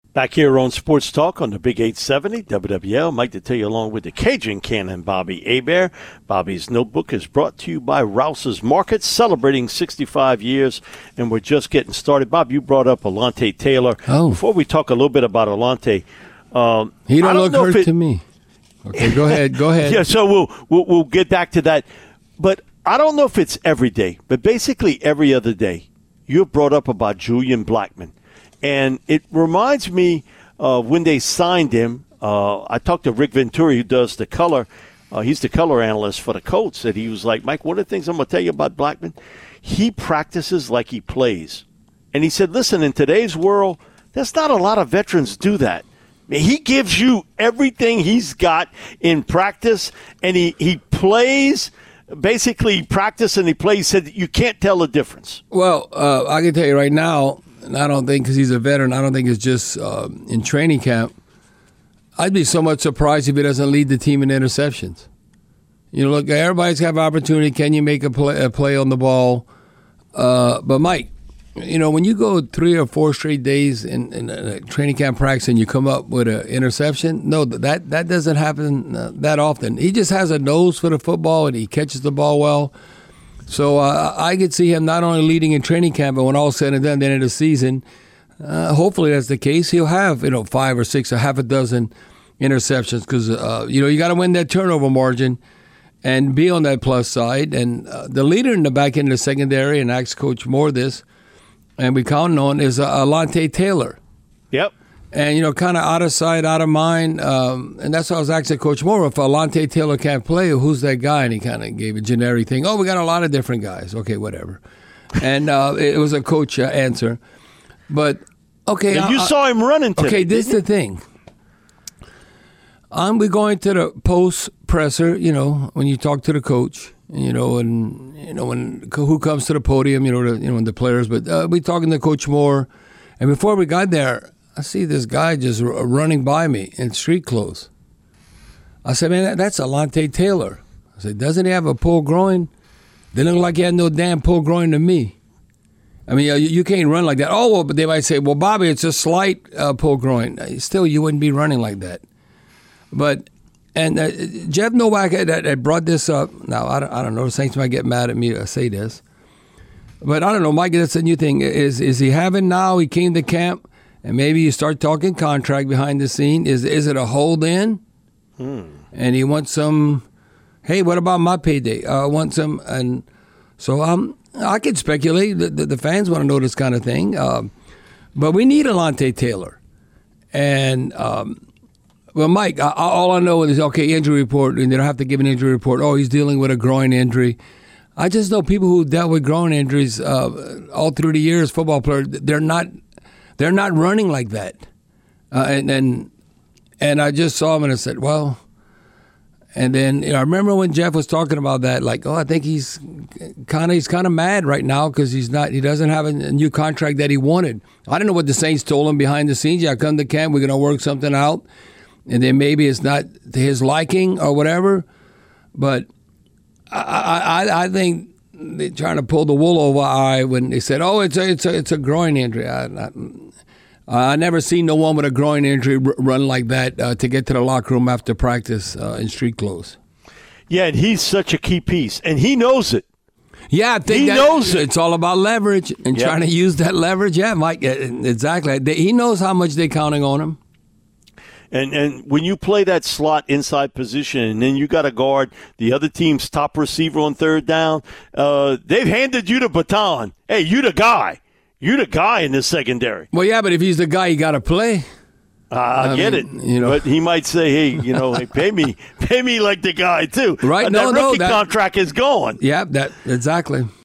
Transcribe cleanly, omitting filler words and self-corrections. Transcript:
Back here on Sports Talk on the Big 870 WWL. Mike to tell you along with the Cajun Cannon, Bobby Hebert. Bobby's Notebook is brought to you by Rouse's Market, celebrating 65 years, and we're just getting started. Bob, you brought up Alontae Taylor. Oh. Before we talk a little bit about Alontae, he don't look hurt to me. Okay, go ahead. Yeah, so we'll get back to that. But I don't know if it's every day, but basically every other day, you have brought up about Julian Blackmon. And it reminds me of when they signed him. I talked to Rick Venturi, who does the color. He's the color analyst for the Colts. And he was like, Mike, one of the things I'm going to tell you about Blackmon, he practices like he plays. And he said, listen, in today's world, there's not a lot of veterans do that. He gives you everything he's got in practice, and he plays. Basically, practice and he plays. He said you can't tell the difference. Well, I can tell you right now, and I don't think because he's a veteran, I don't think it's just in training camp. I'd be somewhat surprised if he doesn't lead the team in interceptions. You know, look, everybody's got an opportunity. Can you make a play on the ball? But, Mike, you know, when you go 3 or 4 straight days in a training camp practice and you come up with an interception, no, that doesn't happen that often. He just has a nose for the football, and he catches the ball well. So I could see him not only leading in training camp, but when all said and done, the end of the season, hopefully that's the case. He'll have 5 or 6 or half a dozen interceptions because you got to win that turnover margin and be on that plus side. And the leader in the back end of the secondary, and I asked Coach Moore this, and we counting on is Alontae Taylor. Yep. And, kind of out of sight, out of mind. And that's why I was asking Coach Moore, if Alontae Taylor can't play, who's that guy? And he kind of gave a generic thing. Oh, we got a lot of different guys. Okay, whatever. And it was a coach answer. But, okay. And you saw him running today. Okay, this is the thing. We're going to the post-presser, when you talk to the coach, when who comes to the podium, when the players. But we talking to Coach Moore. And before we got there, I see this guy just running by me in street clothes. I said, man, that's Alontae Taylor. I said, doesn't he have a pulled groin? Didn't look like he had no damn pulled groin to me. I mean, you can't run like that. Oh, well, but they might say, well, Bobby, it's a slight pulled groin. Still, you wouldn't be running like that. But, and Jeff Nowak had brought this up. Now, I don't know. The Saints might get mad at me to say this. But I don't know, Mike, that's a new thing. Is he having now? He came to camp. And maybe you start talking contract behind the scene. Is it a hold in? And he wants some, hey, what about my payday? I want some. And so I could speculate. The fans want to know this kind of thing. But we need Alontae Taylor. And, well, Mike, all I know is, okay, injury report. And they don't have to give an injury report. Oh, he's dealing with a groin injury. I just know people who dealt with groin injuries all through the years, football players, they're not running like that. And I just saw him and I said, well, and then I remember when Jeff was talking about that, like, I think he's kind of mad right now because he doesn't have a new contract that he wanted. I don't know what the Saints told him behind the scenes. Yeah, come to camp, we're going to work something out. And then maybe it's not to his liking or whatever. But I think they're trying to pull the wool over our eye when they said, "Oh, it's a groin injury." I never seen no one with a groin injury run like that to get to the locker room after practice in street clothes. Yeah, and he's such a key piece, and he knows it. Yeah, I think he knows it. It's all about leverage and trying to use that leverage. Yeah, Mike, exactly. He knows how much they're counting on him. And when you play that slot inside position and then you got to guard the other team's top receiver on third down, they've handed you the baton. Hey, you the guy. You're the guy in the secondary. Well, yeah, but if he's the guy, you got to play. I get it. But he might say, hey, hey, pay me like the guy too. Right? That rookie contract is going. Yeah, exactly.